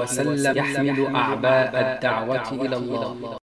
وسلم يحمل أعباء الدعوة إلى الله.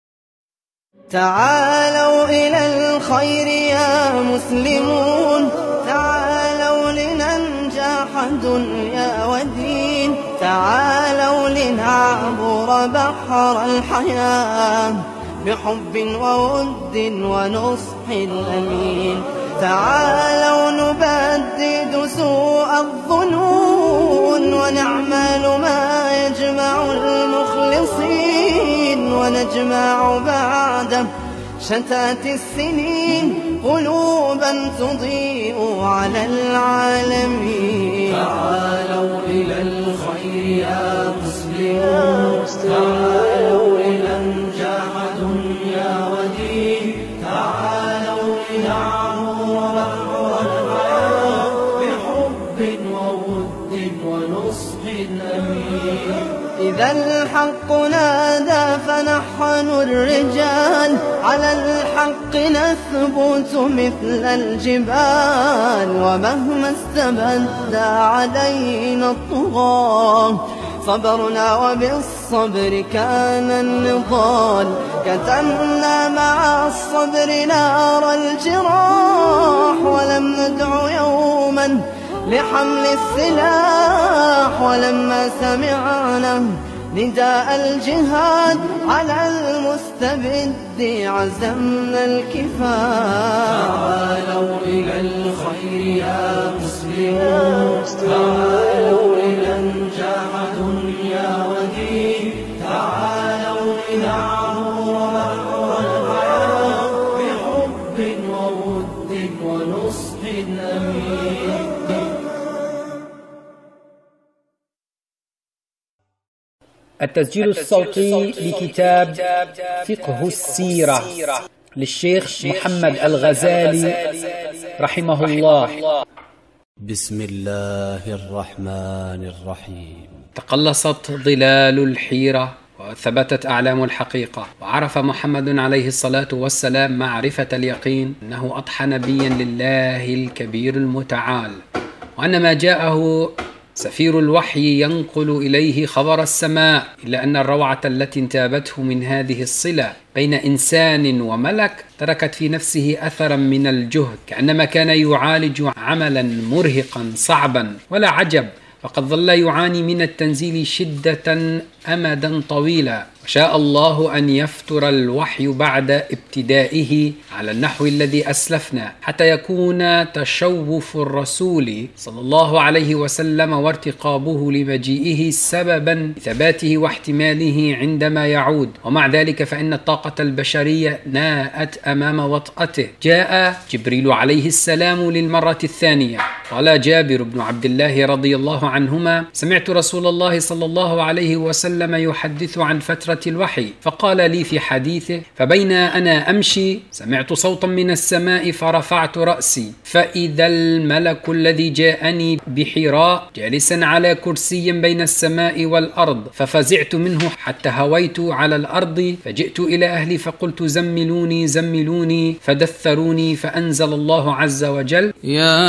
تعالوا إلى الخير يا مسلمون، تعالوا لننجح دنيا ودين، تعالوا لنعبر بحر الحياة بحب وود ونصح الأمين، تعالوا نبدد سوء الظنون ونعمل ما يجمع المخلصين، ونجمع بعد شتات السنين قلوبا تضيء على العالمين. تعالوا إلى الخير يا مسلمون، تعالوا لننجح دنيا ودين، تعالوا لنعبر بحر الحياة بحب وود ونصح أمين. إذا الحق نادى فنحن الرجال، على الحق نثبت مثل الجبال، ومهما استبد علينا الطغاة صبرنا وبالصبر كان النضال، كتمنا مع الصبر نار الجراح، ولم ندع يوما لحمل السلاح، ولما سمعنا نداء الجهاد على المستبد عزمنا الكفاح. تعالوا إلى الخير يا مسلمون، تعالوا لننجح دنيا ودين، تعالوا لنعبر بحر الحياة بحب وود ونصح أمين. التسجيل الصوتي لكتاب فقه السيرة للشيخ محمد الغزالي رحمه الله. بسم الله الرحمن الرحيم. تقلصت ظلال الحيرة وثبتت أعلام الحقيقة، وعرف محمد عليه الصلاة والسلام معرفة اليقين أنه أضحى نبيا لله الكبير المتعال، وأن ما جاءه سفير الوحي ينقل إليه خبر السماء، إلا أن الروعة التي انتابته من هذه الصلة بين إنسان وملك تركت في نفسه أثرا من الجهد، كأنما كان يعالج عملا مرهقا صعبا. ولا عجب، فقد ظل يعاني من التنزيل شدة أمدا طويلا، وشاء الله أن يفتر الوحي بعد ابتدائه على النحو الذي أسلفنا، حتى يكون تشوف الرسول صلى الله عليه وسلم وارتقابه لمجيئه سببا لثباته واحتماله عندما يعود. ومع ذلك فإن الطاقة البشرية ناءت أمام وطأته. جاء جبريل عليه السلام للمرة الثانية. قال جابر بن عبد الله رضي الله عنهما: سمعت رسول الله صلى الله عليه وسلم يحدث عن فترة الوحي، فقال لي في حديثه: فبين أنا أمشي سمعت صوتا من السماء فرفعت رأسي، فإذا الملك الذي جاءني بحراء جالسا على كرسي بين السماء والأرض، ففزعت منه حتى هويت على الأرض، فجئت إلى أهلي فقلت: زملوني زملوني، فدثروني، فأنزل الله عز وجل: يا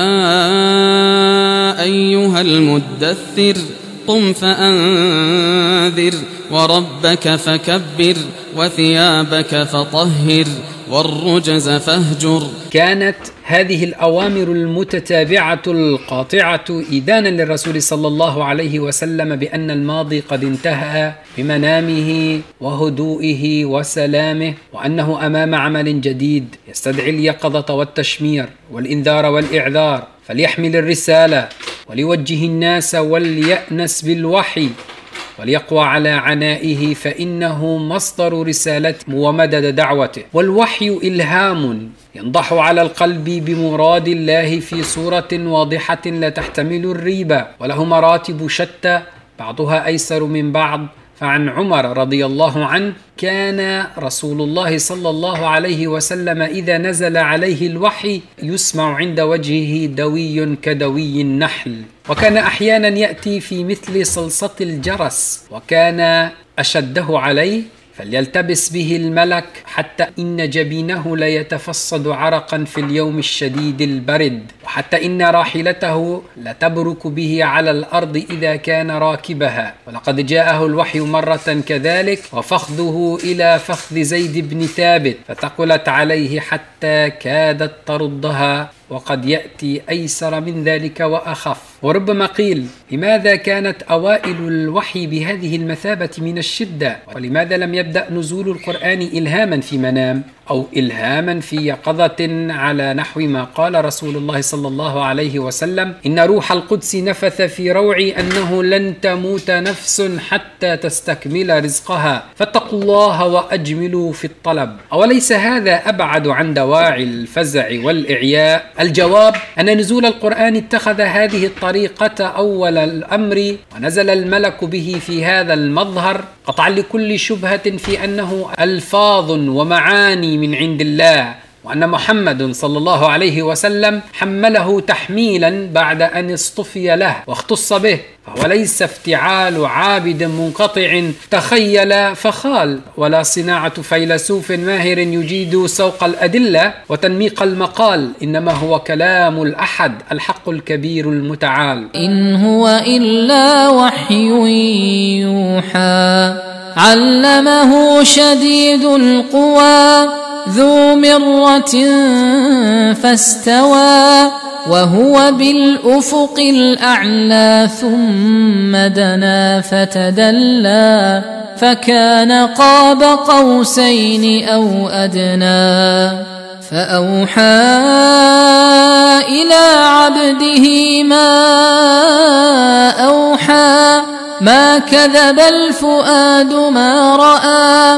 أيها المدثر قم فأنذر وربك فكبر وثيابك فطهر والرجز فاهجر. كانت هذه الأوامر المتتابعة القاطعة إذانا للرسول صلى الله عليه وسلم بأن الماضي قد انتهى بمنامه وهدوئه وسلامه، وأنه أمام عمل جديد يستدعي اليقظة والتشمير والإنذار والإعذار، فليحمل الرسالة وليوجه الناس وليأنس بالوحي وليقوى على عنائه، فإنه مصدر رسالته ومدد دعوته. والوحي إلهام ينضح على القلب بمراد الله في صورة واضحة لا تحتمل الريبة، وله مراتب شتى بعضها أيسر من بعض. فعن عمر رضي الله عنه: كان رسول الله صلى الله عليه وسلم إذا نزل عليه الوحي يسمع عند وجهه دوي كدوي النحل، وكان أحيانا يأتي في مثل صلصة الجرس، وكان أشده عليه فليلتبس به الملك حتى إن جبينه ليتفصد عرقا في اليوم الشديد البرد، وحتى إن راحلته لتبرك به على الأرض إذا كان راكبها. ولقد جاءه الوحي مرة كذلك، وفخذه إلى فخذ زيد بن ثابت، فثقلت عليه حتى كادت تردها، وقد يأتي أيسر من ذلك وأخف. وربما قيل: لماذا كانت أوائل الوحي بهذه المثابة من الشدة؟ ولماذا لم يبدأ نزول القرآن إلهاما في منام أو إلهاما في يقظة، على نحو ما قال رسول الله صلى الله عليه وسلم: إن روح القدس نفث في روعي أنه لن تموت نفس حتى تستكمل رزقها، فاتقوا الله وأجملوا في الطلب. أوليس هذا أبعد عن دواعي الفزع والإعياء؟ الجواب أن نزول القرآن اتخذ هذه الطريقة أول الأمر، ونزل الملك به في هذا المظهر قطعا لكل شبهة في أنه ألفاظ ومعاني من عند الله، وأن محمد صلى الله عليه وسلم حمله تحميلا بعد أن اصطفي له واختص به، فهو ليس افتعال عابد منقطع تخيل فخال، ولا صناعة فيلسوف ماهر يجيد سوق الأدلة وتنميق المقال، إنما هو كلام الأحد الحق الكبير المتعال. إن هو إلا وحي يوحى، علمه شديد القوى، ذو مرة فاستوى، وهو بالأفق الأعلى، ثم دنا فتدلى، فكان قاب قوسين أو أدنى، فأوحى إلى عبده ما أوحى، ما كذب الفؤاد ما رأى،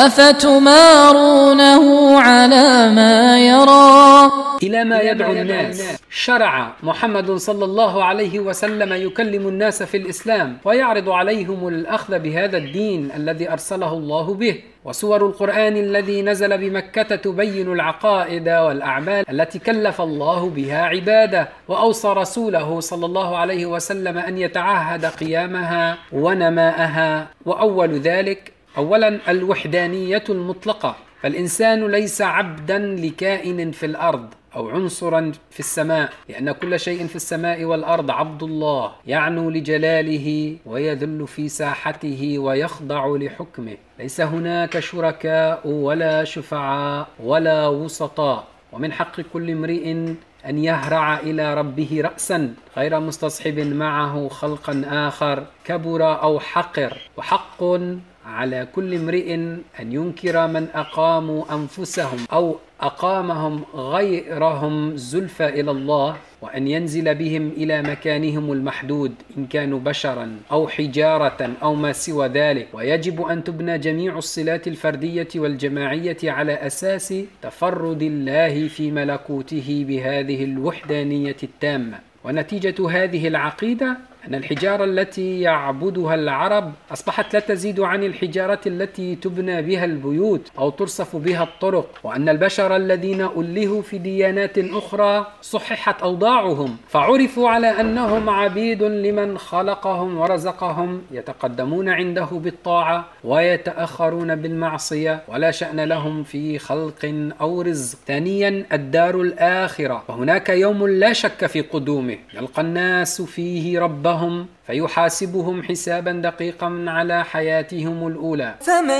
أفتمارونه على ما يرى. إلى ما يدعو الناس شرع محمد صلى الله عليه وسلم يكلم الناس في الإسلام، ويعرض عليهم الأخذ بهذا الدين الذي أرسله الله به. وسور القرآن الذي نزل بمكة تبين العقائد والأعمال التي كلف الله بها عباده، وأوصى رسوله صلى الله عليه وسلم أن يتعهد قيامها ونماءها. وأول ذلك أولا الوحدانية المطلقة، فالإنسان ليس عبدا لكائن في الأرض أو عنصرا في السماء، لأن كل شيء في السماء والأرض عبد الله، يعنو لجلاله ويذل في ساحته ويخضع لحكمه. ليس هناك شركاء ولا شفعاء ولا وسطاء، ومن حق كل امرئ أن يهرع إلى ربه رأسا غير مستصحب معه خلقا آخر كبر أو حقر. وحق على كل امرئ أن ينكر من أقاموا أنفسهم أو أقامهم غيرهم زلفى إلى الله، وأن ينزل بهم إلى مكانهم المحدود إن كانوا بشرا أو حجارة أو ما سوى ذلك. ويجب أن تبنى جميع الصلات الفردية والجماعية على أساس تفرد الله في ملكوته بهذه الوحدانية التامة. ونتيجة هذه العقيدة أن الحجارة التي يعبدها العرب أصبحت لا تزيد عن الحجارة التي تبنى بها البيوت أو ترصف بها الطرق، وأن البشر الذين ألهوا في ديانات أخرى صححت أوضاعهم، فعرفوا على أنهم عبيد لمن خلقهم ورزقهم، يتقدمون عنده بالطاعة ويتأخرون بالمعصية، ولا شأن لهم في خلق أو رزق. ثانيا الدار الآخرة، وهناك يوم لا شك في قدومه، يلقى الناس فيه ربهم فيحاسبهم حسابا دقيقا على حياتهم الأولى. فمن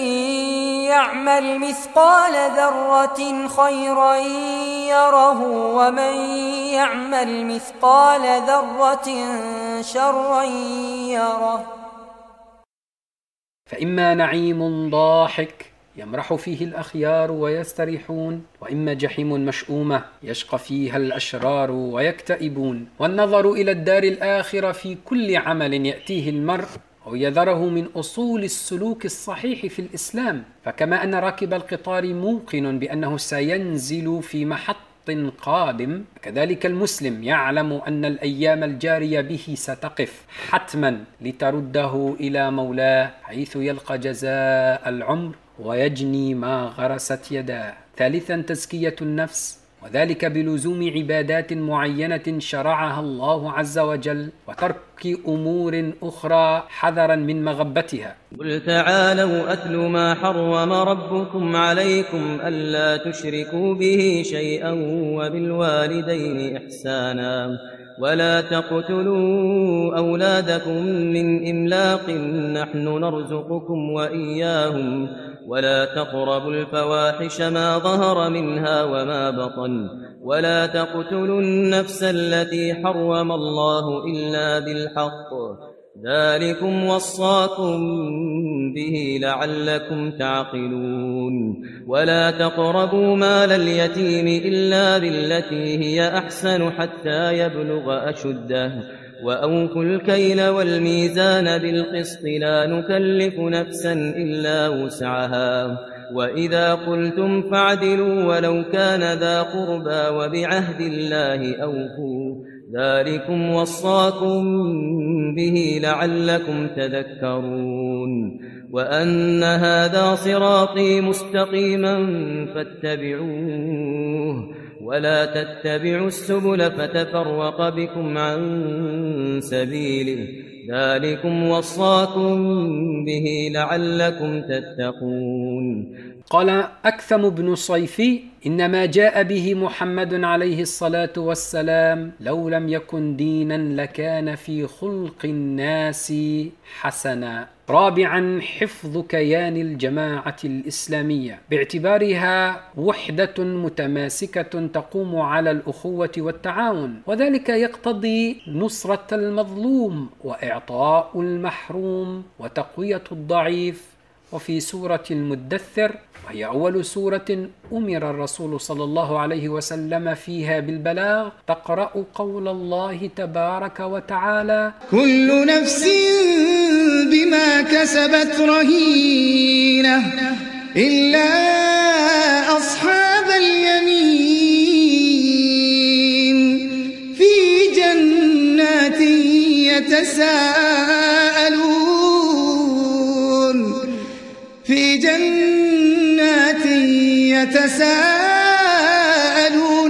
يعمل مثقال ذرة خيرا يره، ومن يعمل مثقال ذرة شرا يره. فإما نعيم ضاحك يمرح فيه الأخيار ويستريحون، وإما جحيم مشؤومة يشقى فيها الأشرار ويكتئبون. والنظر إلى الدار الآخرة في كل عمل يأتيه المرء أو يذره من أصول السلوك الصحيح في الإسلام، فكما أن راكب القطار موقن بأنه سينزل في محط قادم، كذلك المسلم يعلم أن الأيام الجارية به ستقف حتما لترده إلى مولاه، حيث يلقى جزاء العمر ويجني ما غرست يداه. ثالثا تزكية النفس، وذلك بلزوم عبادات معينة شرعها الله عز وجل وترك أمور أخرى حذرا من مغبتها. قل تعالوا أتل ما حرم ربكم عليكم ألا تشركوا به شيئا وبالوالدين إحسانا ولا تقتلوا أولادكم من إملاق نحن نرزقكم وإياهم ولا تقربوا الفواحش ما ظهر منها وما بطن ولا تقتلوا النفس التي حرم الله إلا بالحق ذلكم وصاكم به لعلكم تعقلون ولا تقربوا مال اليتيم إلا بالتي هي أحسن حتى يبلغ أشده وأوفوا الكيل والميزان بالقسط لا نكلف نفسا إلا وسعها وإذا قلتم فاعدلوا ولو كان ذا قربى وبعهد الله أوفوا ذلكم وصاكم به لعلكم تذكرون وأن هذا صراطي مستقيما فاتبعوه ولا تتبعوا السبل فتفرق بكم عن سبيله ذلكم وصاكم به لعلكم تتقون. قال أكثم بن صيفي إنما جاء به محمد عليه الصلاة والسلام لو لم يكن دينا لكان في خلق الناس حسنا. رابعا حفظ كيان الجماعة الإسلامية باعتبارها وحدة متماسكة تقوم على الأخوة والتعاون وذلك يقتضي نصرة المظلوم وإعطاء المحروم وتقوية الضعيف. وفي سورة المدثر وهي أول سورة أمر الرسول صلى الله عليه وسلم فيها بالبلاغ تقرأ قول الله تبارك وتعالى كل نفس بما كسبت رهينة إلا أصحاب اليمين في جنات يتساءلون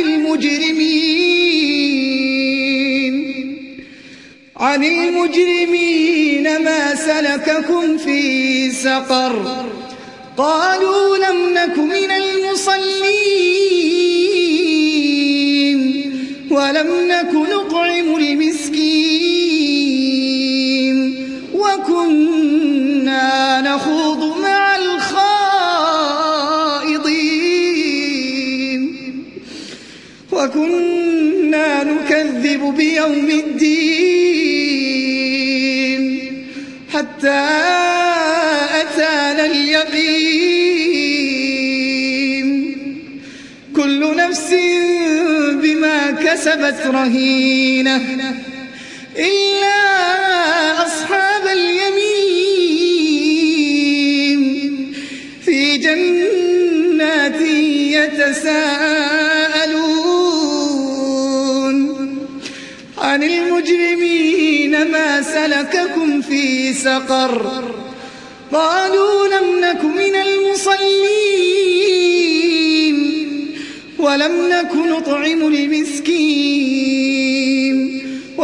عن المجرمين ما سلككم في سقر قالوا لم نك من المصلين ولم نك نطعم المسكين وكنا نخوض مع الخائضين وكنا نكذب بيوم الدين حتى أتانا اليقين كل نفس بما كسبت رهينة إلا أصحاب اليمين في جنات يتساءلون عن المجرمين ما سلككم في سقر قالوا لم نك من المصلين ولم نك نطعم المسكين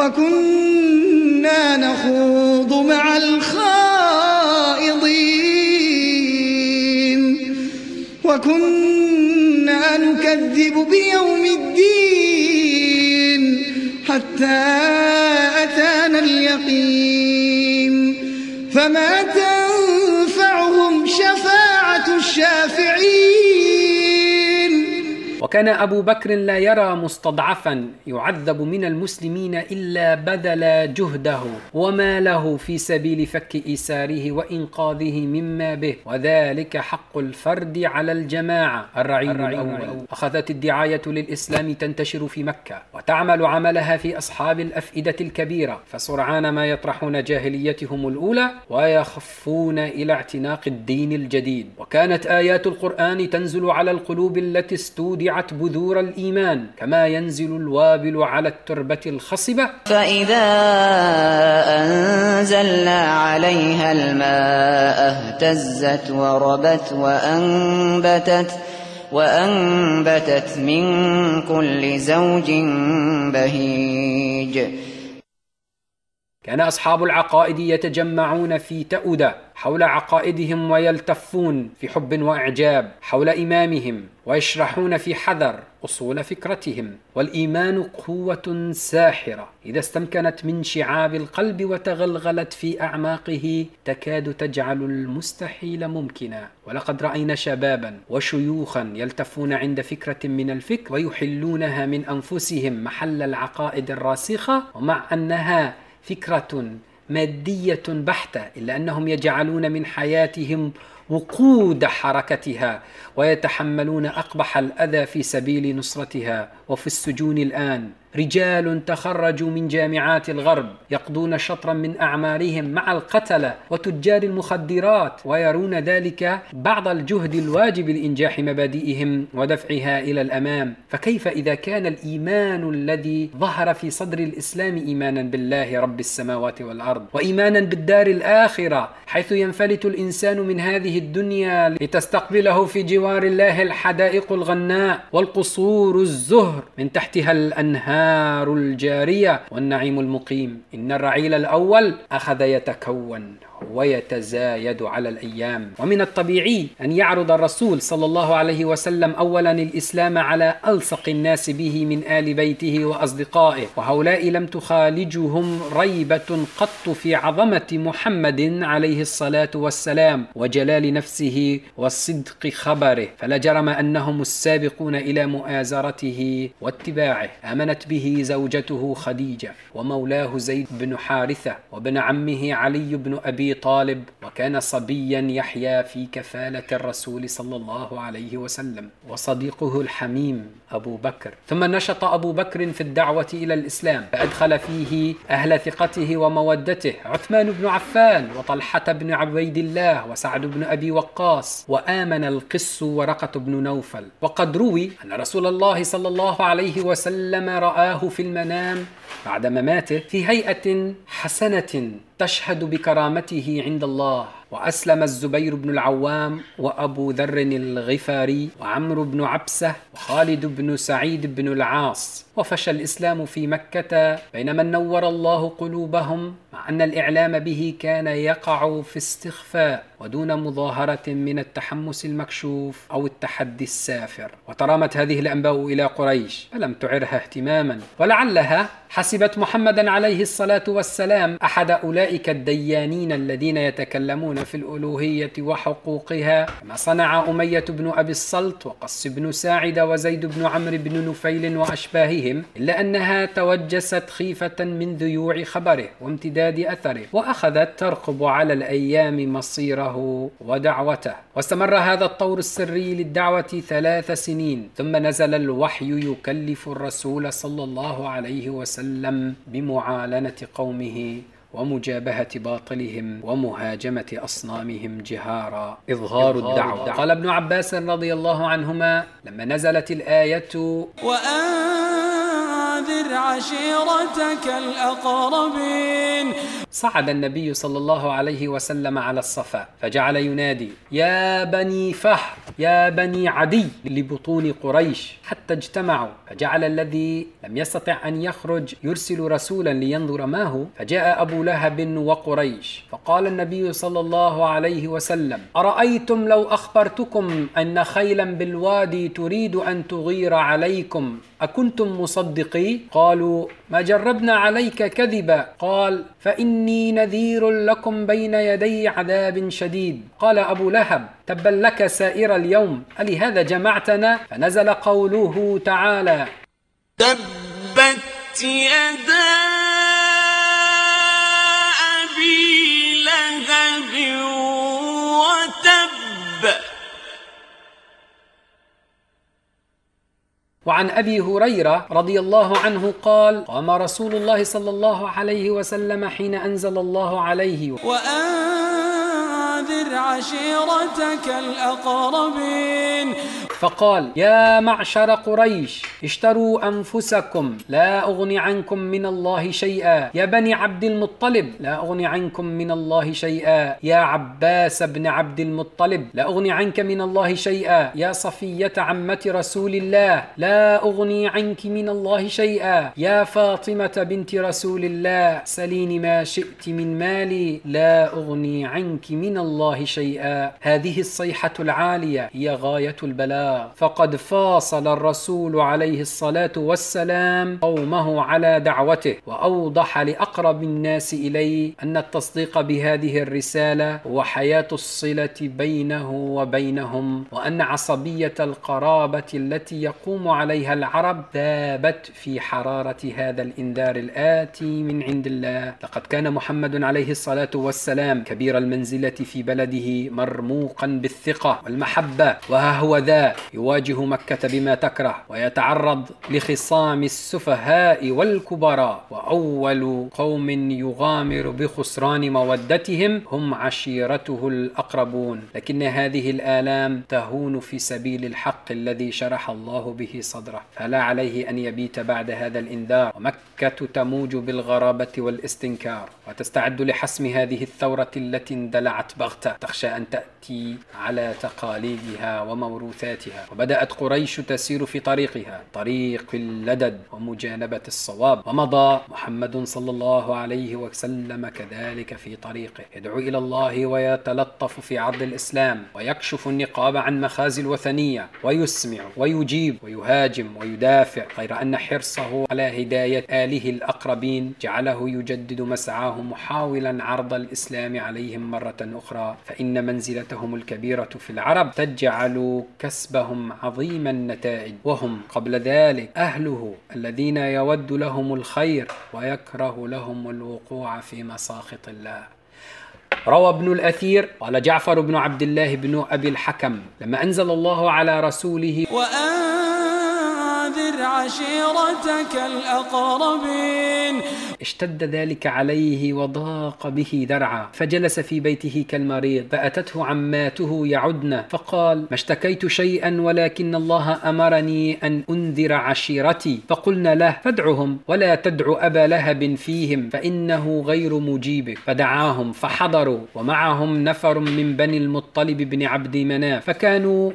وكنا نخوض مع الخائضين وكنا نكذب بيوم الدين حتى أتانا اليقين فما تنفعهم شفاعة الشافعين. وكان أبو بكر لا يرى مستضعفا يعذب من المسلمين إلا بذل جهده وماله في سبيل فك إيساره وإنقاذه مما به وذلك حق الفرد على الجماعة. الرعيل الأول أخذت الدعاية للإسلام تنتشر في مكة وتعمل عملها في أصحاب الأفئدة الكبيرة فسرعان ما يطرحون جاهليتهم الأولى ويخفون إلى اعتناق الدين الجديد. وكانت آيات القرآن تنزل على القلوب التي استودعت بذور الإيمان كما ينزل الوابل على التربة الخصبة فإذا أنزلنا عليها الماء اهتزت وربت وأنبتت من كل زوج بهيج. كان أصحاب العقائد يتجمعون في تأودة حول عقائدهم ويلتفون في حب وإعجاب حول إمامهم ويشرحون في حذر أصول فكرتهم. والإيمان قوة ساحرة إذا استمكنت من شعاب القلب وتغلغلت في أعماقه تكاد تجعل المستحيل ممكنا. ولقد رأينا شبابا وشيوخا يلتفون عند فكرة من الفكر ويحلونها من أنفسهم محل العقائد الراسخة، ومع أنها فكرة مادية بحتة إلا أنهم يجعلون من حياتهم وقود حركتها ويتحملون أقبح الأذى في سبيل نصرتها. وفي السجون الآن رجال تخرجوا من جامعات الغرب يقضون شطرا من أعمارهم مع القتلة وتجار المخدرات، ويرون ذلك بعض الجهد الواجب لإنجاح مبادئهم ودفعها إلى الأمام. فكيف إذا كان الإيمان الذي ظهر في صدر الإسلام إيمانا بالله رب السماوات والأرض وإيمانا بالدار الآخرة، حيث ينفلت الإنسان من هذه الدنيا لتستقبله في جوار الله الحدائق الغناء والقصور الزهر من تحتها الأنهار الجارية والنعيم المقيم. إن الرعيل الأول أخذ يتكون ويتزايد على الأيام. ومن الطبيعي أن يعرض الرسول صلى الله عليه وسلم أولا الإسلام على ألصق الناس به من آل بيته وأصدقائه، وهؤلاء لم تخالجهم ريبة قط في عظمة محمد عليه الصلاة والسلام وجلال نفسه وصدق خبره، فلا جرم أنهم السابقون إلى مؤازرته واتباعه. آمنت به زوجته خديجة ومولاه زيد بن حارثة وابن عمه علي بن أبي طالب، وكان صبيا يحيا في كفالة الرسول صلى الله عليه وسلم، وصديقه الحميم أبو بكر. ثم نشط أبو بكر في الدعوة إلى الإسلام فأدخل فيه أهل ثقته ومودته، عثمان بن عفان وطلحة بن عبيد الله وسعد بن أبي وقاص، وآمن القس ورقة بن نوفل. وقد روي أن رسول الله صلى الله عليه وسلم رآه في المنام بعد مماته في هيئة حسنة تشهد بكرامته عند الله. وأسلم الزبير بن العوام وأبو ذر الغفاري وعمرو بن عبسة وخالد بن سعيد بن العاص، وفشى الإسلام في مكة بينما نور الله قلوبهم، مع أن الإعلام به كان يقع في استخفاء ودون مظاهرة من التحمس المكشوف أو التحدي السافر. وترامت هذه الأنباء إلى قريش فلم تعرها اهتماما، ولعلها حسبت محمدا عليه الصلاة والسلام أحد أولئك الديانين الذين يتكلمون في الألوهية وحقوقها، كما صنع أمية بن أبي الصلت وقص بن ساعد وزيد بن عمرو بن نفيل وأشباههم، إلا أنها توجست خيفة من ذيوع خبره وامتداد أثره، وأخذت ترقب على الأيام مصيره ودعوته. واستمر هذا الطور السري للدعوة 3 سنين، ثم نزل الوحي يكلف الرسول صلى الله عليه وسلم بمعالنة قومه ومجابهة باطلهم ومهاجمة أصنامهم جهارا. إظهار الدعوة. قال ابن عباس رضي الله عنهما لما نزلت الآية وأنذر عشيرتك الأقربين، صعد النبي صلى الله عليه وسلم على الصفا فجعل ينادي يا بني فهر يا بني عدي لبطون قريش حتى اجتمعوا، فجعل الذي لم يستطع أن يخرج يرسل رسولا لينظر ما هو، فجاء أبو لهب وقريش، فقال النبي صلى الله عليه وسلم أرأيتم لو أخبرتكم أن خيلا بالوادي تريد أن تغير عليكم أكنتم مصدقي؟ قالوا ما جربنا عليك كذبا. قال فإني نذير لكم بين يدي عذاب شديد. قال أبو لهب تبا لك سائر اليوم ألهذا جمعتنا؟ فنزل قوله تعالى تبت يدا أبي لهب وتب. وعن أبي هريرة رضي الله عنه قال قام رسول الله صلى الله عليه وسلم حين أنزل الله عليه وأنذر عشيرتك الأقربين، فقال: يا معشر قريش، اشتروا أنفسكم لا أغني عنكم من الله شيئا. يا بني عبد المطلب، لا أغني عنكم من الله شيئا. يا عباس بن عبد المطلب، لا أغني عنك من الله شيئا. يا صفية عمة رسول الله، لا أغني عنك من الله شيئا. يا فاطمة بنت رسول الله، سليني ما شئت من مالي، لا أغني عنك من الله شيئا. هذه الصيحة العالية هي غاية البلاغ، فقد فاصل الرسول عليه الصلاة والسلام قومه على دعوته، وأوضح لأقرب الناس إليه أن التصديق بهذه الرسالة هو حياة الصلة بينه وبينهم، وأن عصبية القرابة التي يقوم عليها العرب ذابت في حرارة هذا الإنذار الآتي من عند الله. لقد كان محمد عليه الصلاة والسلام كبير المنزلة في بلده، مرموقا بالثقة والمحبة، وها هو ذا يواجه مكة بما تكره، ويتعرض لخصام السفهاء والكبراء، وأول قوم يغامر بخسران مودتهم هم عشيرته الأقربون. لكن هذه الآلام تهون في سبيل الحق الذي شرح الله به صدره، فلا عليه أن يبيت بعد هذا الإنذار، ومكة تموج بالغرابة والاستنكار، وتستعد لحسم هذه الثورة التي اندلعت بغتة، تخشى أن تأتي على تقاليدها وموروثاتها. وبدأت قريش تسير في طريقها، طريق اللدد ومجانبة الصواب، ومضى محمد صلى الله عليه وسلم كذلك في طريقه، يدعو إلى الله ويتلطف في عرض الإسلام، ويكشف النقاب عن مخازي الوثنية، ويسمع ويجيب ويهاجم ويدافع، غير أن حرصه على هداية آله الأقربين جعله يجدد مسعاه، محاولا عرض الإسلام عليهم مرة أخرى، فإن منزلتهم الكبيرة في العرب تجعل كسبهم عظيم النتائج، وهم قبل ذلك أهله الذين يود لهم الخير ويكره لهم الوقوع في مساخط الله. روى ابن الأثير قال جعفر بن عبد الله بن أبي الحكم لما أنزل الله على رسوله: وأنذر عشيرتك الأقربين، اشتد ذلك عليه وضاق به ذرعا، فجلس في بيته كالمريض، فأتته عماته يعدن، فقال: ما اشتكيت شيئا ولكن الله أمرني أن أنذر عشيرتي. فقلنا له: فادعهم ولا تدع أبا لهب فيهم فإنه غير مجيبك. فدعاهم فحضروا، ومعهم نفر من بني المطلب بن عبد مناف، فكانوا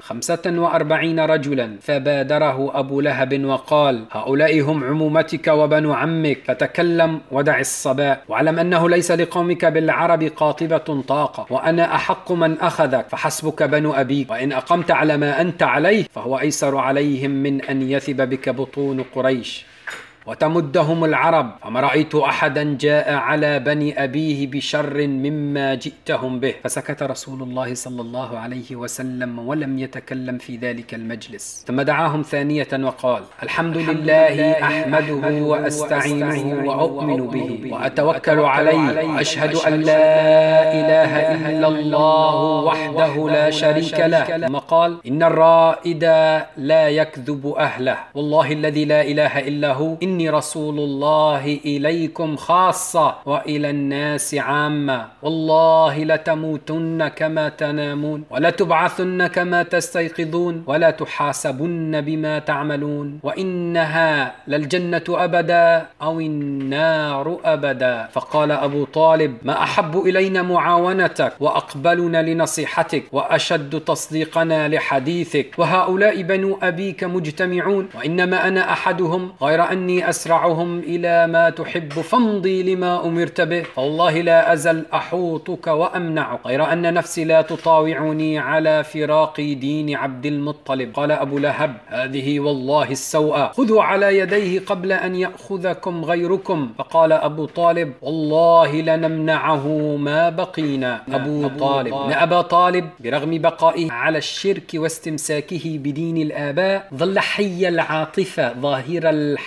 45 رجلا. فبادره أبو لهب وقال: هؤلاء هم عمومتك وبنو عمك، فتكلم ودع الصباء، واعلم أنه ليس لقومك بالعرب قاطبة طاقة، وأنا أحق من أخذك، فحسبك بنو أبيك، وإن أقمت على ما أنت عليه فهو أيسر عليهم من أن يثب بك بطون قريش وتمدهم العرب. فما رأيت أحدا جاء على بني أبيه بشر مما جئتهم به. فسكت رسول الله صلى الله عليه وسلم ولم يتكلم في ذلك المجلس. ثم دعاهم ثانية وقال: الحمد لله أحمده وأستعينه وأؤمن به وأتوكل عليه، وأشهد أن لا إله إلا الله وحده لا شريك له. ثم قال: إن الرائد لا يكذب أهله، والله الذي لا إله إلا هو، إني رسول الله إليكم خاصة وإلى الناس عامة، والله لتموتن كما تنامون ولتبعثن كما تستيقظون ولا تحاسبن بما تعملون، وإنها للجنة أبدا أو النار أبدا. فقال أبو طالب: ما أحب إلينا معاونتك وأقبلنا لنصيحتك وأشد تصديقنا لحديثك، وهؤلاء بنو أبيك مجتمعون، وإنما أنا أحدهم، غير أني أسرعهم إلى ما تحب، فامضي لما أمرت به، فوالله لا أزل أحوطك وأمنعك، غير أن نفسي لا تطاوعني على فراق دين عبد المطلب. قال أبو لهب: هذه والله السوء، خذوا على يديه قبل أن يأخذكم غيركم. فقال أبو طالب: والله لنمنعه ما بقينا. أبو طالب إن أبا طالب برغم بقائه على الشرك واستمساكه بدين الآباء ظل حي العاطفة ظاهر الحدب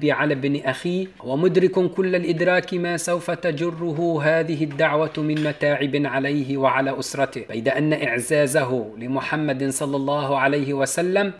الغالب على ابن أخيه، ومدرك كل الإدراك ما سوف تجره هذه الدعوة من متاعب عليه وعلى أسرته، بيد أن إعزازه لمحمد صلى الله عليه وسلم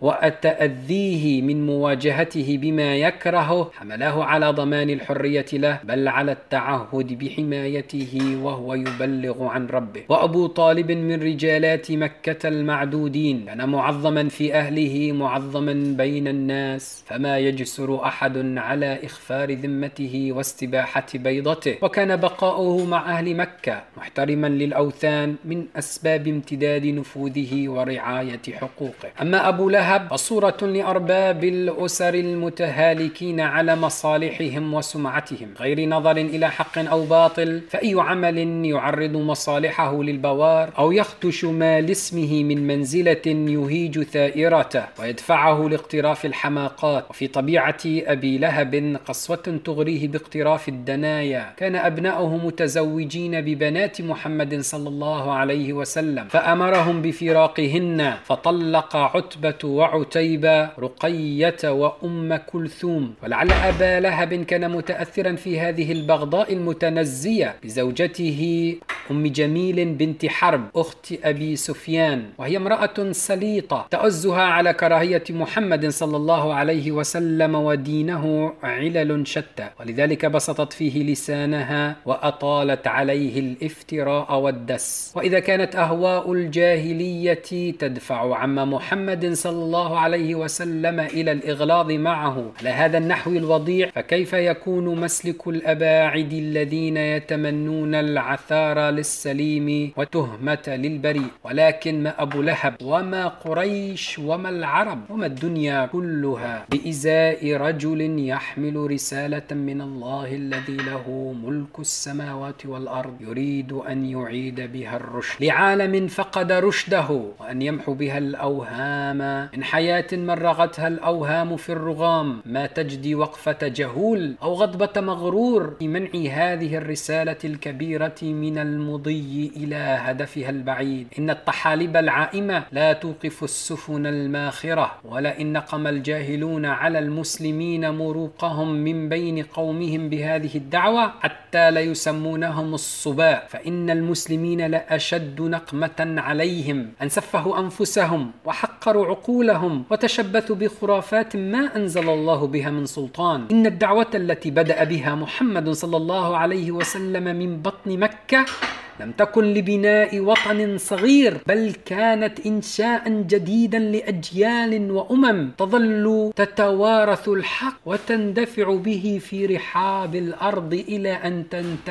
وتأذيه من مواجهته بما يكره حمله على ضمان الحرية له، بل على التعهد بحمايته وهو يبلغ عن ربه. وأبو طالب من رجالات مكة المعدودين، كان معظما في أهله معظما بين الناس، فما يجسر أحد على إخفار ذمته واستباحة بيضته، وكان بقاؤه مع أهل مكة محترما للأوثان من أسباب امتداد نفوذه ورعاية حقوقه. أما أبو لهب فصورة لأرباب الأسر المتهالكين على مصالحهم وسمعتهم غير نظر إلى حق أو باطل، فأي عمل يعرض مصالحه للبوار أو يخدش ما لاسمه من منزلة يهيج ثائرته ويدفعه لاقتراف الحماقات. وفي طبيعة أبي لهب قسوة تغريه باقتراف الدنايا، كان أبناؤه متزوجين ببنات محمد صلى الله عليه وسلم فأمرهم بفراقهن، فطلق عتبة وعتيبة رقية وأم كلثوم. ولعل أبا لهب كان متأثرا في هذه البغضاء المتنزية بزوجته أم جميل بنت حرب أخت أبي سفيان، وهي امرأة سليطة تأزها على كراهية محمد صلى الله عليه وسلم ودينه علل شتى، ولذلك بسطت فيه لسانها وأطالت عليه الافتراء والدس. وإذا كانت أهواء الجاهلية تدفع عم محمد صلى الله عليه وسلم إلى الإغلاظ معه على هذا النحو الوضيع، فكيف يكون مسلك الأباعد الذين يتمنون العثار للسليم وتهمة للبريء؟ ولكن ما أبو لهب وما قريش وما العرب وما الدنيا كلها بإزاء رجل يحمل رسالة من الله الذي له ملك السماوات والأرض، يريد أن يعيد بها الرشد لعالم فقد رشده، وأن يمحو بها الأوهام من حياة مرغتها الأوهام في الرغام، ما تجدي وقفة جهول أو غضبة مغرور في منع هذه الرسالة الكبيرة من المضي إلى هدفها البعيد. إن الطحالب العائمة لا توقف السفن الماخرة، ولئن نقم الجاهلون على المسلمين مروقهم من بين قومهم بهذه الدعوة حتى ليسمونهم الصباء، فإن المسلمين لأشد نقمة عليهم أن سفهوا أنفسهم وحقروا عقولهم وتشبثوا بخرافات ما أنزل الله بها من سلطان. إن الدعوة التي بدأ بها محمد صلى الله عليه وسلم من بطن مكة لم تكن لبناء وطن صغير، بل كانت إنشاء جديدا لأجيال وأمم تظل تتوارث الحق وتندفع به في رحاب الأرض إلى أن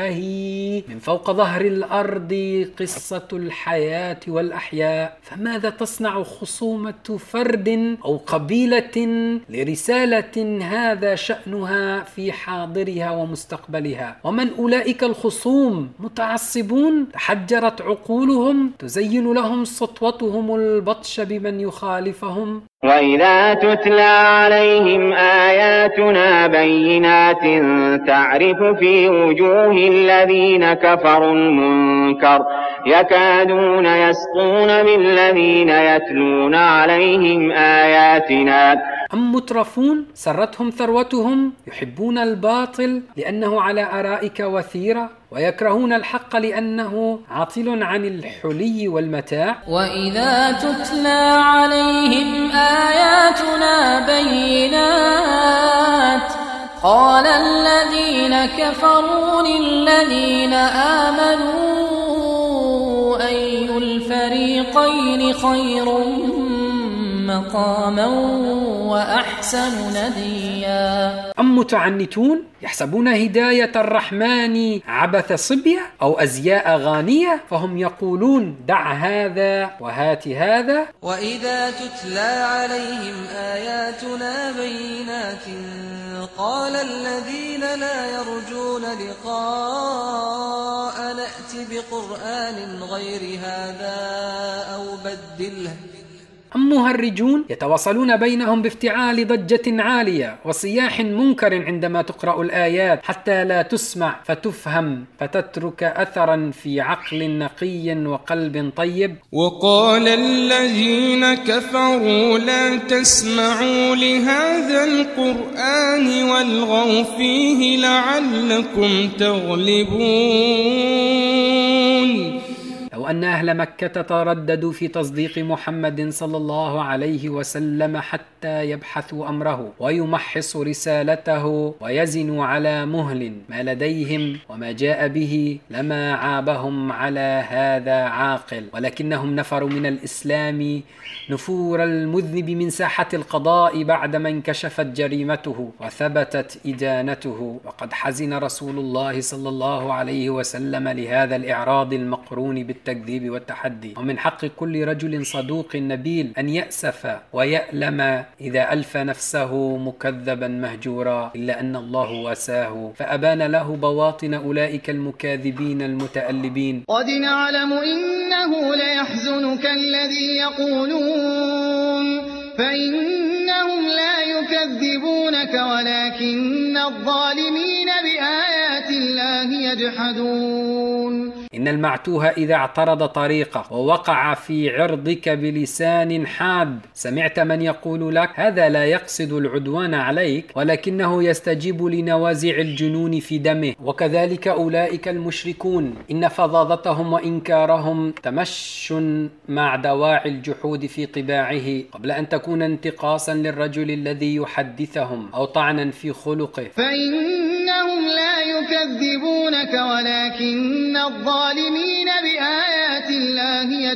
تنتهي من فوق ظهر الأرض قصة الحياة والأحياء. فماذا تصنع خصومة فرد أو قبيلة لرسالة هذا شأنها في حاضرها ومستقبلها؟ ومن أولئك الخصوم؟ متعصبون تحجرت عقولهم تزين لهم سطوتهم البطش بمن يخالفهم. وإذا تتلى عليهم آياتنا بينات تعرف في وجوه الذين كفروا المنكر يكادون يسطون بالذين يتلون عليهم آياتنا. أم مترفون سرتهم ثروتهم يحبون الباطل لأنه على أرائك وثيرة، ويكرهون الحق لأنه عاطل عن الحلي والمتاع. وإذا تتلى عليهم آياتنا بينات قال الذين كفروا للذين آمنوا أي الفريقين خير مقاما وأحسن نديا. أم متعنتون يحسبون هداية الرحمن عبث صبية أو أزياء غانية، فهم يقولون دع هذا وهات هذا. وإذا تتلى عليهم آياتنا بينات قال الذين لا يرجون لقاء نأت بقرآن غير هذا أو بدله أم مهرجون يتواصلون بينهم بافتعال ضجة عالية وصياح منكر عندما تقرأ الآيات حتى لا تسمع فتفهم فتترك أثرا في عقل نقي وقلب طيب. وقال الذين كفروا لا تسمعوا لهذا القرآن والغوا فيه لعلكم تغلبون. لو أن أهل مكة ترددوا في تصديق محمد صلى الله عليه وسلم حتى يبحثوا أمره ويمحصوا رسالته ويزنوا على مهل ما لديهم وما جاء به لما عابهم على هذا عاقل، ولكنهم نفروا من الإسلام نفور المذنب من ساحة القضاء بعدما انكشفت جريمته وثبتت إدانته. وقد حزن رسول الله صلى الله عليه وسلم لهذا الإعراض المقرون بالتكذيب والتحدي. ومن حق كل رجل صدوق نبيل أن يأسف ويألم إذا ألف نفسه مكذبا مهجورا، إلا أن الله واساه فأبان له بواطن أولئك المكاذبين المتألبين. قد نعلم إنه ليحزنك الذي يقولون فإنهم لا يكذبونك ولكن الظالمين بآيات الله يجحدون. إن المعتوه إذا اعترض طريقه ووقع في عرضك بلسان حاد سمعت من يقول لك هذا لا يقصد العدوان عليك ولكنه يستجيب لنوازع الجنون في دمه. وكذلك أولئك المشركون إن فظاظتهم وإنكارهم تمش مع دواعي الجحود في طباعه قبل أن تكون انتقاصا للرجل الذي يحدثهم أو طعنا في خلقه. فإنهم لا يكذبونك ولكن الظالمين بآيات الله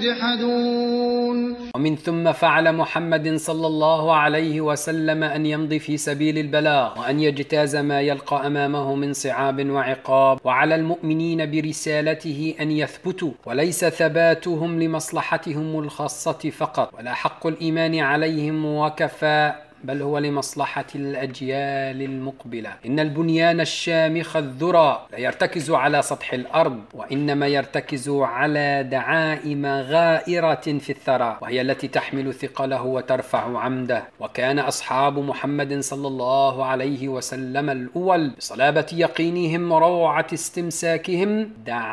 يجحدون. ومن ثم فعل محمد صلى الله عليه وسلم أن يمضي في سبيل البلاغ وأن يجتاز ما يلقى أمامه من صعاب وعقاب، وعلى المؤمنين برسالته أن يثبتوا وليس ثباتهم لمصلحتهم الخاصة فقط ولا حق الإيمان عليهم وكفى، بل هو لمصلحة الأجيال المقبلة. إن البنيان الشامخ الذرى لا يرتكز على سطح الأرض وإنما يرتكز على دعائم غائرة في الثرى وهي التي تحمل ثقله وترفع عمده. وكان أصحاب محمد صلى الله عليه وسلم الأول بصلابة يقينهم وروعة استمساكهم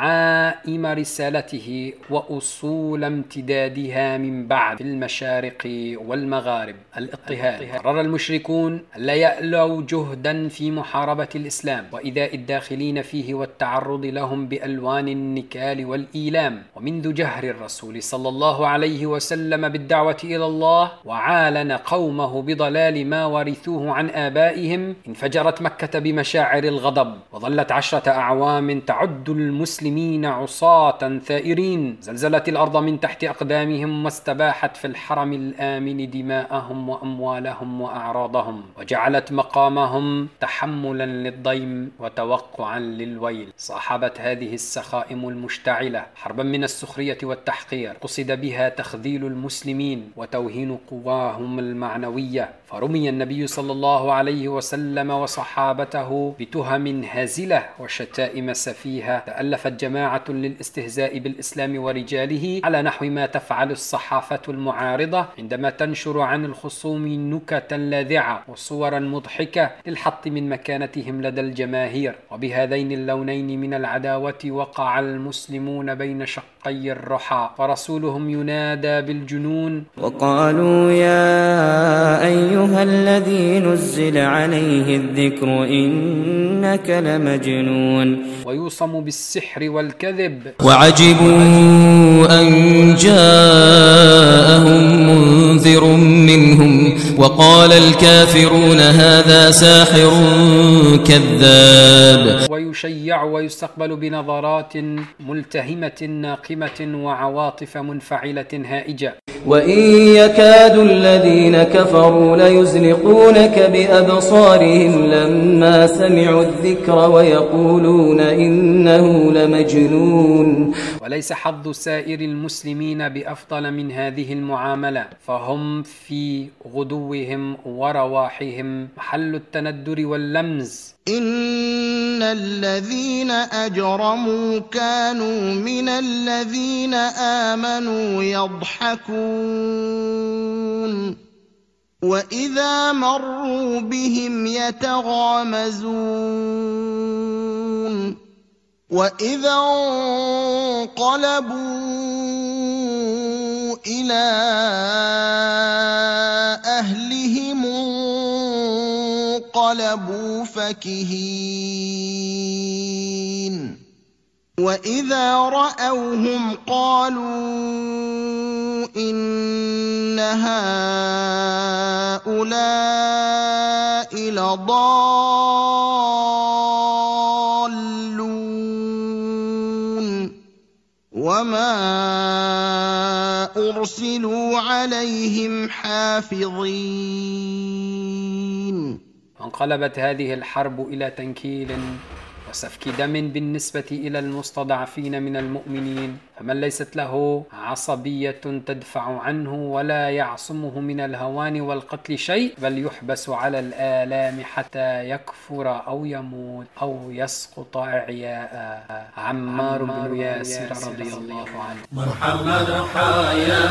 دعائم رسالته وأصول امتدادها من بعد في المشارق والمغارب. الاضطهاد. قرر المشركون ألا يألوا جهدا في محاربة الإسلام وإيذاء الداخلين فيه والتعرض لهم بألوان النكال والإيلام. ومنذ جهر الرسول صلى الله عليه وسلم بالدعوة إلى الله وعالن قومه بضلال ما ورثوه عن آبائهم انفجرت مكة بمشاعر الغضب، وظلت 10 أعوام تعد المسلمين عصاة ثائرين، زلزلت الأرض من تحت أقدامهم واستباحت في الحرم الآمن دماءهم وأموالهم وأعراضهم، وجعلت مقامهم تحملا للضيم وتوقعا للويل. صاحبت هذه السخائم المشتعلة حربا من السخرية والتحقير قصد بها تخذيل المسلمين وتوهين قواهم المعنوية، فرمي النبي صلى الله عليه وسلم وصحابته بتهم هازلة وشتائم سفيهة. تألفت جماعة للاستهزاء بالإسلام ورجاله على نحو ما تفعل الصحافة المعارضة عندما تنشر عن الخصوم نكتا لاذعة وصورا مضحكة للحط من مكانتهم لدى الجماهير. وبهذين اللونين من العداوة وقع المسلمون بين شقي الرحى، ورسولهم ينادى بالجنون. وقالوا يا أيها الذي نزل عليه الذكر إنك لمجنون. ويوصم بالسحر والكذب. وعجبوا أن جاءهم منذر منهم وقال الكافرون هذا ساحر كذاب. ويشيع ويستقبل بنظرات ملتهمة ناقمة وعواطف منفعلة هائجة. وإن يكاد الذين كفروا ليزلقونك بأبصارهم لما سمعوا الذكر ويقولون إنه لمجنون. وليس حظ سائر المسلمين بأفضل من هذه المعاملة، فهم في غدوهم ورواحهم محل التندر واللمز. إن الذين أجرموا كانوا من الذين آمنوا يضحكون يتساءلون وإذا مروا بهم يتغامزون وإذا انقلبوا إلى أهلهم انقلبوا فكهين وإذا رأوهم قالوا إن هؤلاء لضالون وما أرسلوا عليهم حافظين. وانقلبت هذه الحرب إلى تنكيل وسفك دم بالنسبة إلى المستضعفين من المؤمنين، فمن ليست له عصبية تدفع عنه ولا يعصمه من الهوان والقتل شيء، بل يحبس على الآلام حتى يكفر أو يموت أو يسقط إعياء. عمار بن ياسر رضي الله عنه. مرحبا مرحبا يا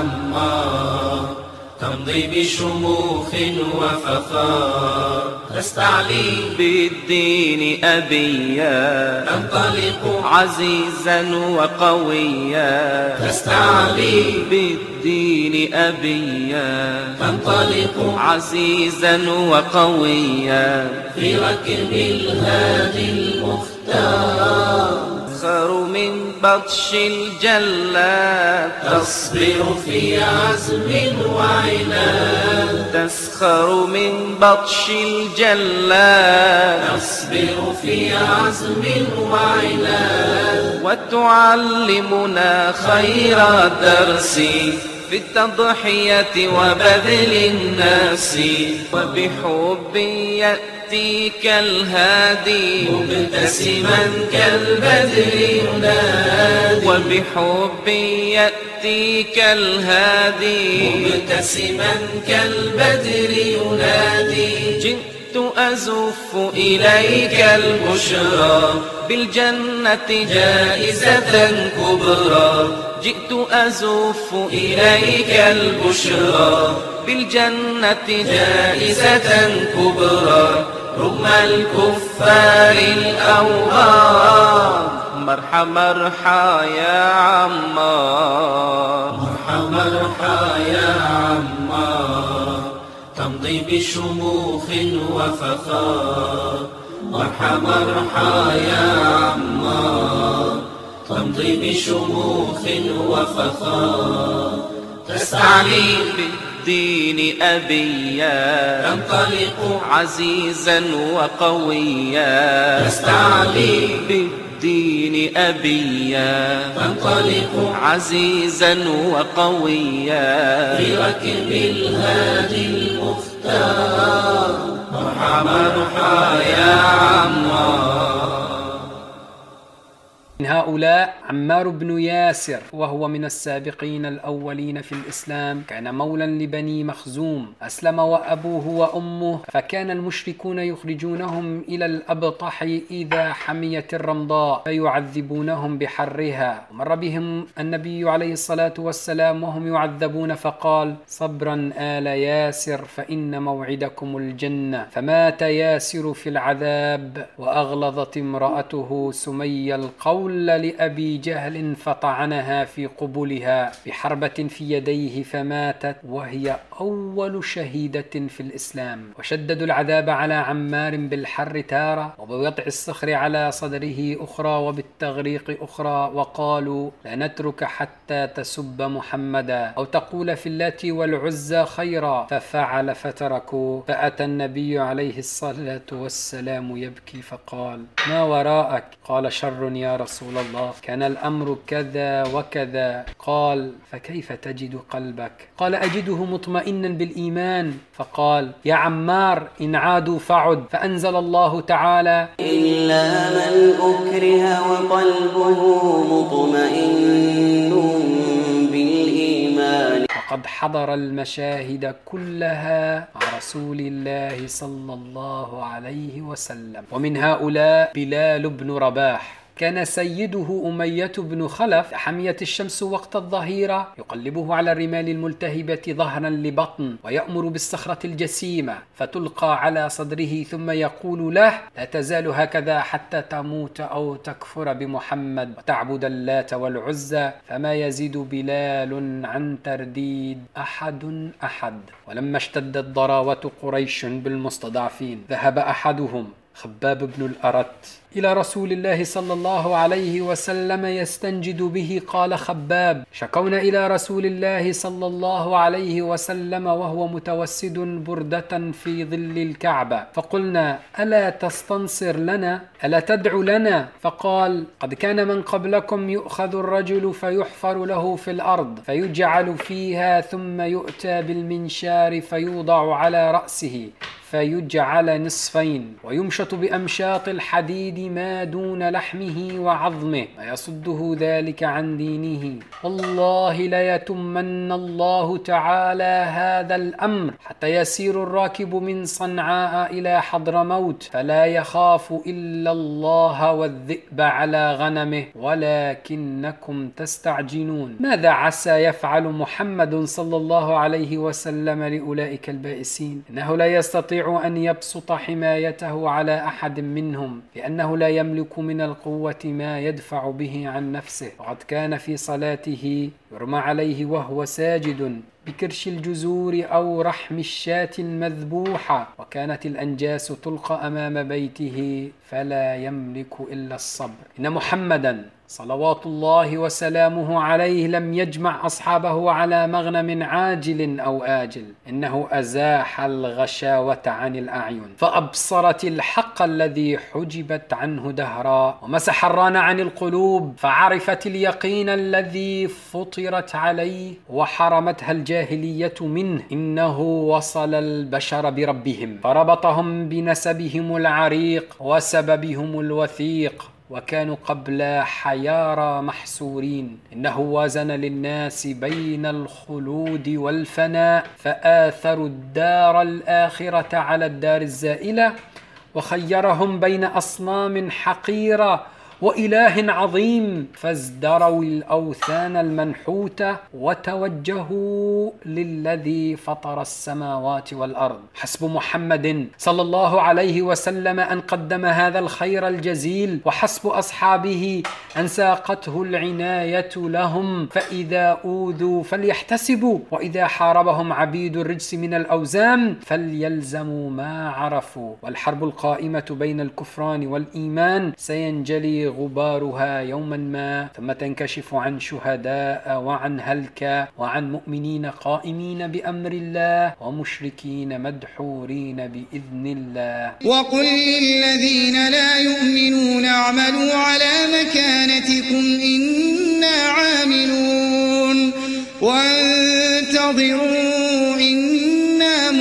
عمار، تمضي بشموخ وفخار، تستعلي بالدين أبيا، تنطلق عزيزا وقويا، تستعلي بالدين أبيا، تنطلق عزيزا وقويا، في ركب الهادي المختار، تسخر من بطش الجلاد، تصبر في عزم وعناد، تسخر من بطش الجلاد، تصبر في عزم وعناد، وتعلمنا خير درس في التضحية وبذل الناس، وبحب يأتيك الهادي مبتسما كالبدر ينادي، وبحب يأتيك الهادي مبتسما كالبدر ينادي، جئت أزف إليك البشرى بالجنة جائزة كبرى، جئت أزف إليك البشرى بالجنة جائزة كبرى، رغم الكفار الأوغار. مرحى مرحى يا عمار، مرحى مرحى يا عمار، تمضي بشموخ وفخار، مرحى مرحى يا عمار، تمضي بشموخ وفخار، تستعلي بالدين أبيا، تنطلق عزيزا وقويا، تستعلي بالدين أبيا، تنطلق عزيزا وقويا، في ركب الهادي المختار. مرحبا مرحبا يا عمار. من هؤلاء عمار بن ياسر، وهو من السابقين الأولين في الإسلام، كان مولا لبني مخزوم، أسلم وأبوه وأمه، فكان المشركون يخرجونهم إلى الأبطح إذا حميت الرمضاء فيعذبونهم بحرها. مر بهم النبي عليه الصلاة والسلام وهم يعذبون فقال: صبرا آل ياسر فإن موعدكم الجنة. فمات ياسر في العذاب، وأغلظت امرأته سمي القول لأبي جهل فطعنها في قبلها بحربة في يديه فماتت، وهي أول شهيدة في الإسلام. وشددوا العذاب على عمار بالحر تارة، وبوضع الصخر على صدره أخرى، وبالتغريق أخرى، وقالوا: لا نترك حتى تسب محمدا أو تقول في اللات والعزى خيرا. ففعل فتركوا. فأتى النبي عليه الصلاة والسلام يبكي فقال: ما وراءك؟ قال: شر يا رسول الله، كان الأمر كذا وكذا. قال: فكيف تجد قلبك؟ قال: أجده مطمئنا بالإيمان. فقال: يا عمار إن عادوا فعد. فأنزل الله تعالى: إلا من أكره وقلبه مطمئن بالإيمان. وقد حضر المشاهد كلها مع رسول الله صلى الله عليه وسلم. ومن هؤلاء بلال بن رباح، كان سيده أمية بن خلف حمية الشمس وقت الظهيرة يقلبه على الرمال الملتهبة ظهرا لبطن، ويأمر بالصخرة الجسيمة فتلقى على صدره، ثم يقول له: لا تزال هكذا حتى تموت أو تكفر بمحمد وتعبد اللات والعزى. فما يزيد بلال عن ترديد أحد. ولما اشتدت ضراوة قريش بالمستضعفين ذهب أحدهم خباب بن الأرت إلى رسول الله صلى الله عليه وسلم يستنجد به. قال خباب: شكونا إلى رسول الله صلى الله عليه وسلم وهو متوسد بردة في ظل الكعبة، فقلنا: ألا تستنصر لنا؟ ألا تدعو لنا؟ فقال: قد كان من قبلكم يؤخذ الرجل فيحفر له في الأرض فيجعل فيها، ثم يؤتى بالمنشار فيوضع على رأسه فيجعل نصفين، ويمشط بأمشاط الحديد ما دون لحمه وعظمه، ويصده ذلك عن دينه. والله ليتمن الله تعالى هذا الأمر حتى يسير الراكب من صنعاء إلى حضرموت فلا يخاف إلا الله والذئب على غنمه، ولكنكم تستعجلون. ماذا عسى يفعل محمد صلى الله عليه وسلم لأولئك البائسين؟ إنه لا يستطيع أن يبسط حمايته على أحد منهم، لأنه لا يملك من القوة ما يدفع به عن نفسه. وقد كان في صلاته يرمى عليه وهو ساجد بكرش الجزور أو رحم الشاة المذبوحة، وكانت الأنجاس تلقى أمام بيته فلا يملك إلا الصبر. إن محمدا صلوات الله وسلامه عليه لم يجمع أصحابه على مغنم عاجل أو آجل، إنه أزاح الغشاوة عن الأعين فأبصرت الحق الذي حجبت عنه دهرا، ومسح الران عن القلوب فعرفت اليقين الذي فطرت عليه وحرمتها الجاهلية منه. إنه وصل البشر بربهم فربطهم بنسبهم العريق وسببهم الوثيق، وكانوا قبل حيارى محسورين. إنه وازن للناس بين الخلود والفناء فآثروا الدار الآخرة على الدار الزائلة، وخيرهم بين أصنام حقيرة وإله عظيم، فازدروا الأوثان المنحوتة وتوجهوا للذي فطر السماوات والأرض. حسب محمد صلى الله عليه وسلم أن قدم هذا الخير الجزيل، وحسب أصحابه أن ساقته العناية لهم، فإذا أوذوا فليحتسبوا، وإذا حاربهم عبيد الرجس من الأوزان فليلزموا ما عرفوا. والحرب القائمة بين الكفران والإيمان سينجلي غبارها يوما ما، ثم تنكشف عن شهداء وعن هلكة وعن مؤمنين قائمين بأمر الله ومشركين مدحورين بإذن الله. وقل للذين لا يؤمنون اعملوا على مكانتكم إنا عاملون وانتظروا إنا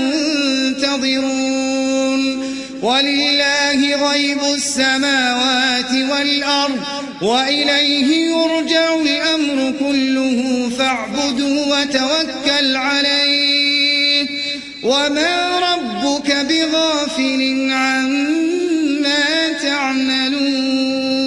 منتظرون. ولله غيب السماوات والأرض وإليه يرجع الأمر كله فاعبده وتوكل عليه وما ربك بغافل عما تعملون.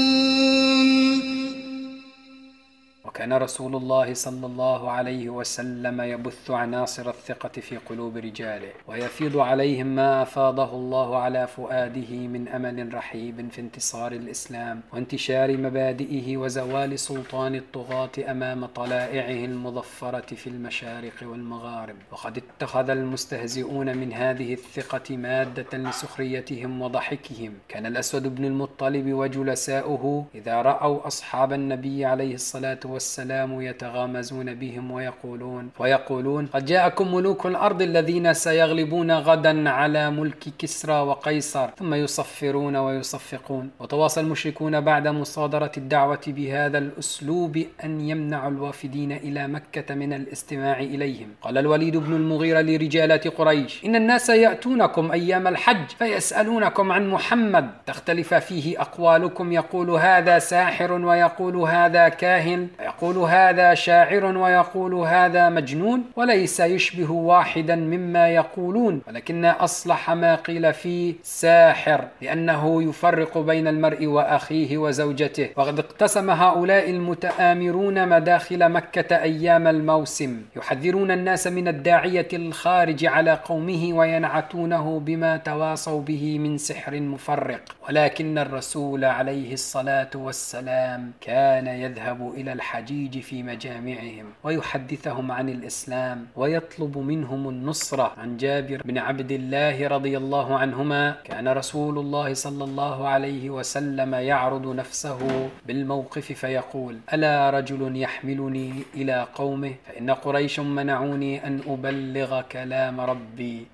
وكان رسول الله صلى الله عليه وسلم يبث عناصر الثقة في قلوب رجاله ويفيض عليهم ما أفاضه الله على فؤاده من أمل رحيب في انتصار الإسلام وانتشار مبادئه وزوال سلطان الطغاة أمام طلائعه المظفرة في المشارق والمغارب. وقد اتخذ المستهزئون من هذه الثقة مادة لسخريتهم وضحكهم. كان الأسود بن المطلب وجلساؤه إذا رأوا أصحاب النبي عليه الصلاة والسلام يتغامزون بهم ويقولون قد جاءكم ملوك الأرض الذين سيغلبون غدا على ملك كسرى وقيصر، ثم يصفرون ويصفقون. وتواصل المشركون بعد مصادرة الدعوة بهذا الأسلوب أن يمنعوا الوافدين إلى مكة من الاستماع إليهم. قال الوليد بن المغيرة لرجالة قريش: إن الناس يأتونكم أيام الحج فيسألونكم عن محمد، تختلف فيه أقوالكم، يقول هذا ساحر ويقول هذا كاهن، يقول يقول هذا شاعر ويقول هذا مجنون، وليس يشبه واحدا مما يقولون، ولكن أصلح ما قيل فيه ساحر، لأنه يفرق بين المرء وأخيه وزوجته. وقد اقتسم هؤلاء المتآمرون مداخل مكة أيام الموسم، يحذرون الناس من الداعية الخارج على قومه وينعتونه بما تواصوا به من سحر مفرق. ولكن الرسول عليه الصلاة والسلام كان يذهب إلى الحجيج في مجامعهم ويحدثهم عن الإسلام ويطلب منهم النصرة. عن جابر بن عبد الله رضي الله عنهما: كان رسول الله صلى الله عليه وسلم يعرض نفسه بالموقف فيقول: ألا رجل يحملني إلى قومه، فإن قريش منعوني أن أبلغ كلام ربي.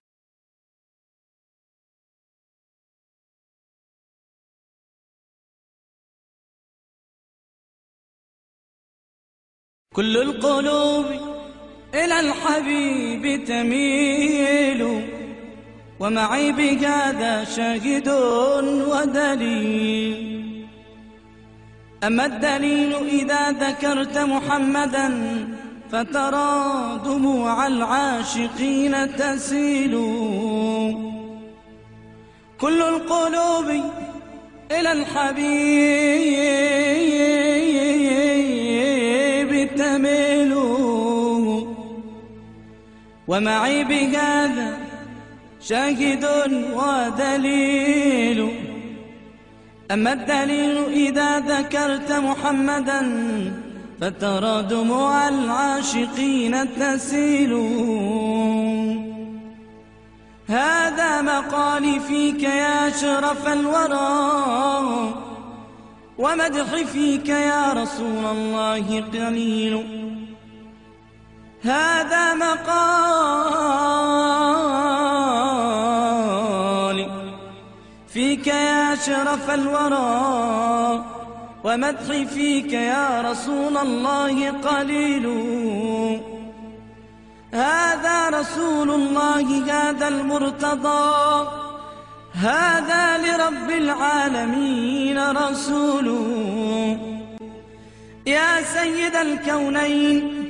كل القلوب إلى الحبيب تميل، ومعي بهذا شاهد ودليل. أما الدليل إذا ذكرت محمدا فترى دموع العاشقين تسيل. كل القلوب إلى الحبيب تميل، ومعي بهذا شاهد ودليل. أما الدليل إذا ذكرت محمدا فترى دموع العاشقين تسيل. هذا مقالي فيك يا أشرف الورى، ومدحي فيك يا رسول الله قليل. هذا مقالي فيك يا أشرف الورى، ومدحي فيك يا رسول الله قليل. هذا رسول الله، هذا المرتضى، هذا لرب العالمين رسول. يا سيد الكونين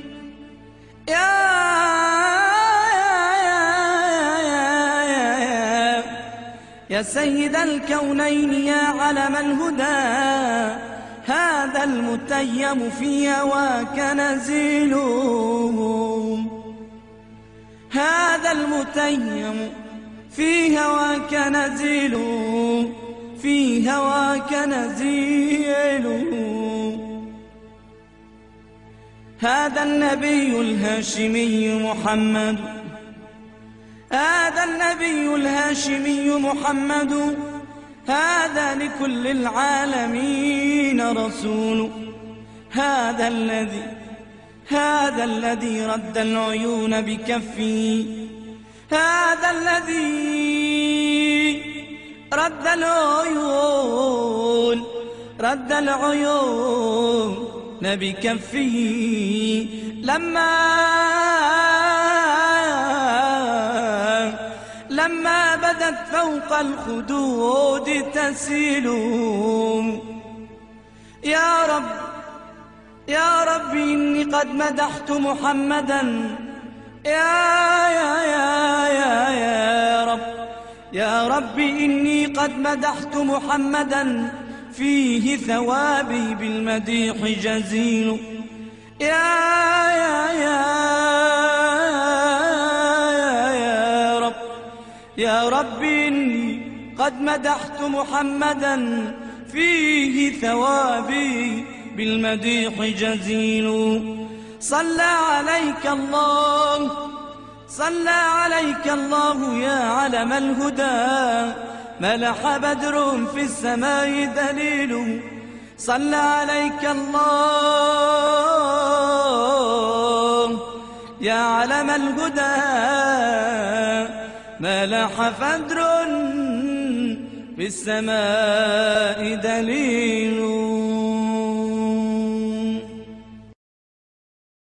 يا سيد الكونين يا علم الهدى، هذا المتيم في هواك نزيل. هذا المتيم في هواك نزيل، في هواك نزيل. هذا النبي الهاشمي محمد، هذا النبي الهاشمي محمد، هذا لكل العالمين رسول. هذا الذي رد العيون بكفه، هذا الذي رد العيون بكفه. لما بدت فوق الخدود تسيل. يا رب إني قد مدحت محمدا، يا رب إني قد مدحت محمدا، فيه ثوابي بالمديح جزيل. يا رب إني قد مدحت محمدا، فيه ثوابي بالمديح جزيل. صلى عليك الله، صلى عليك الله يا علم الهدى، ملح بدر في السماء دليل. صلى عليك الله يا علم الهدى، ملح بدر في السماء دليل.